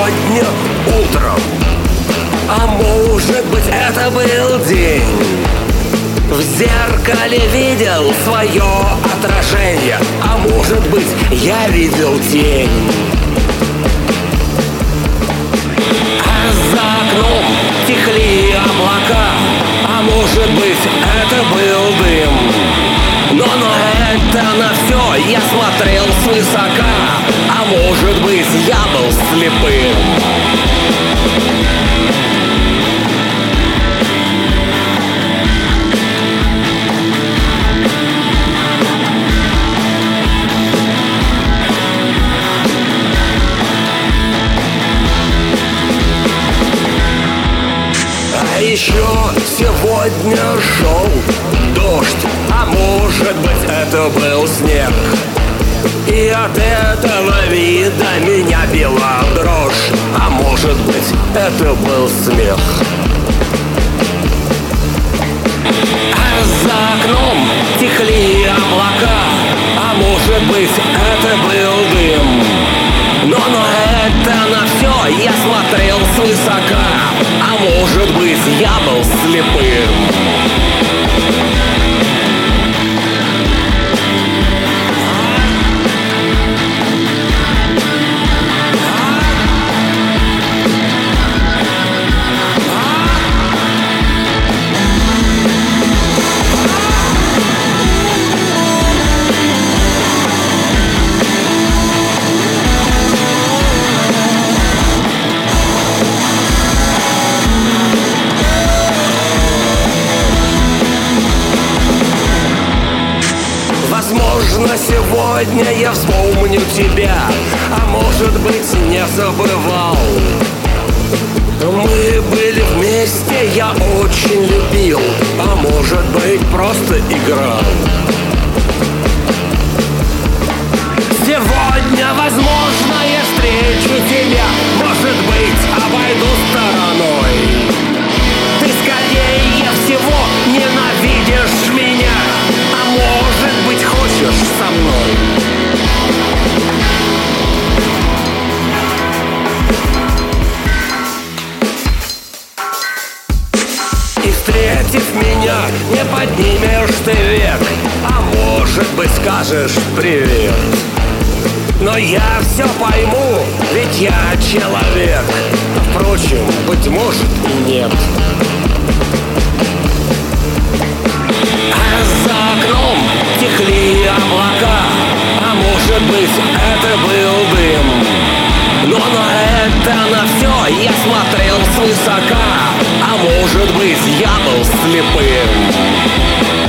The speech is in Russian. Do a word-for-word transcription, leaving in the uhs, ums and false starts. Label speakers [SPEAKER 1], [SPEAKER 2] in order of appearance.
[SPEAKER 1] сегодня утром, а может быть это был день. В зеркале видел свое отражение, а может быть я видел тень. А за окном текли облака, а может быть это был дым. Но на это на все я смотрел свысока, а может быть я был слепым. А еще сегодня шел дождь, а может быть это был снег. И от этого вида меня била дрожь, а может быть это был смех. А за окном текли облака, а может быть это был дым. Но на это на все я смотрел свысока, а может быть я был слепым. Возможно, сегодня я вспомню тебя, а может быть не забывал. Мы были вместе, я очень любил, а может быть просто играл. Сегодня, возможно, я встречу тебя, может быть, обойду стороной. Ты скорее всего ненавидишь меня, а может быть хочешь со мной. И встретив меня, не поднимешь ты век, а может быть скажешь привет. Но я все пойму, ведь я человек, впрочем, быть может и нет. А за окном текли облака, а может быть это был дым. Но на это на все я смотрел свысока, а может быть я был слепым.